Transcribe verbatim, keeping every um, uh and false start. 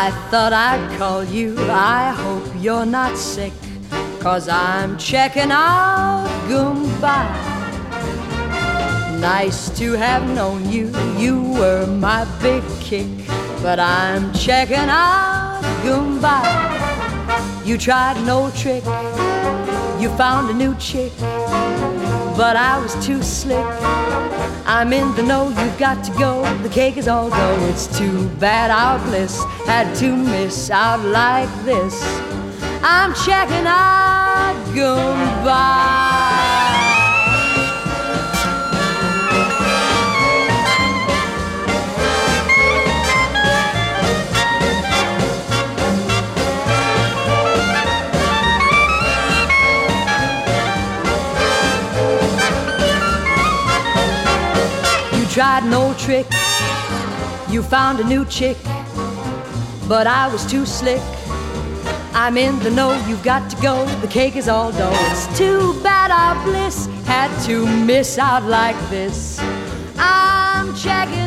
I thought I'd call you. I hope you're not sick, 'cause I'm checking out goodbye. Nice to have known you, you were my big kick, but I'm checking out goodbye. You tried no trick, you found a new chick, but I was too slick. I'm in the know, you've got to go, the cake is all dough. It's too bad our bliss had to miss out like this. I'm checking out goodbye. Tried no trick, you found a new chick, but I was too slick. I'm in the know, you've got to go, the cake is all dough. It's too bad our bliss had to miss out like this. I'm checking